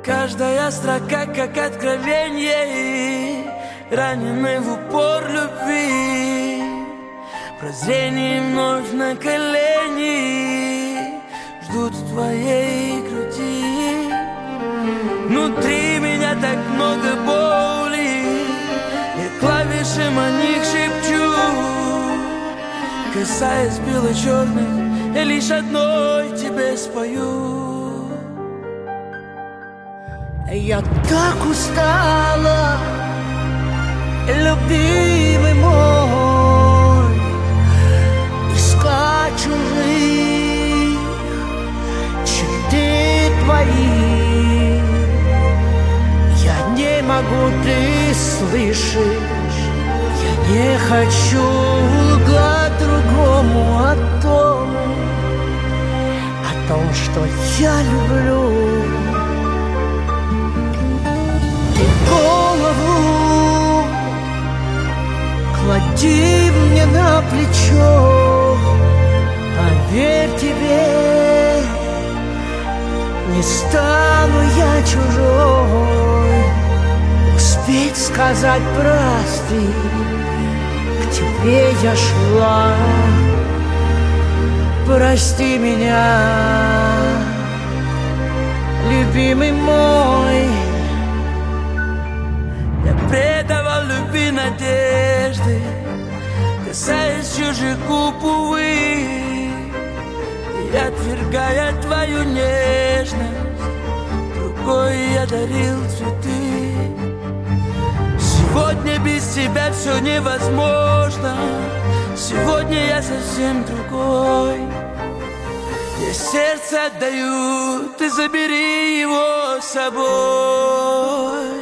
Каждая строка как откровение, раненый в упор любви. Прозрение вновь на колени ждут в твоей груди. Внутри меня так много боли, я клавиши о них шепчу. Касаясь бело-черных, я лишь одной тебе спою. Я так устала, любимый мой, искать чужих черты твои. Я не могу, ты слышишь, я не хочу лгать другому о том, что я люблю. Голову клади мне на плечо, поверь тебе, не стану я чужой. Успеть сказать прости, к тебе я шла, прости меня, любимый мой. Предавал любви надежды, касаясь чужих губ, увы, и отвергая твою нежность, другой я дарил цветы. Сегодня без тебя все невозможно, сегодня я совсем другой. Я сердце отдаю, ты забери его с собой.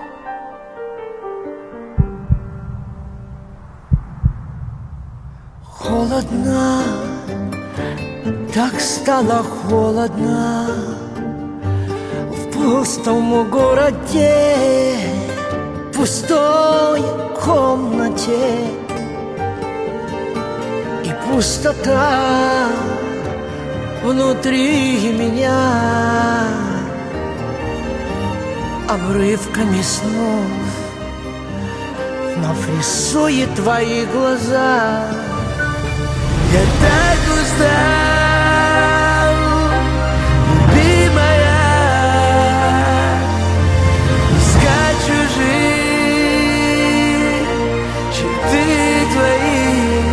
Холодно, так стало холодно в пустом городе, пустой комнате. И пустота внутри меня обрывками снов вновь рисует твои глаза. Я так устал, любимая, искать чужие черты твои.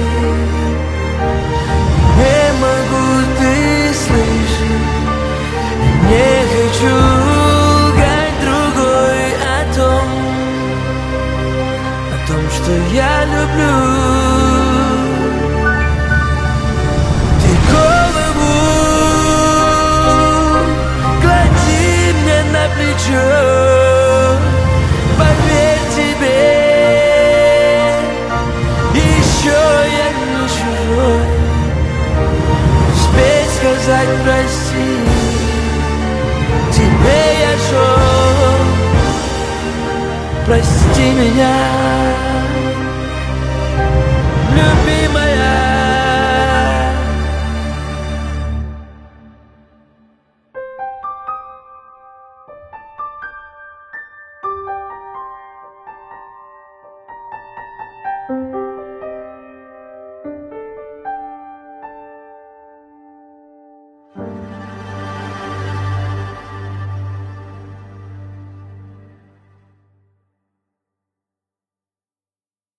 Не могу, ты слышишь, не хочу лгать другой о том, что я люблю. Поверь тебе, еще я не чужой. Успей сказать прости, тебе я шел, прости меня.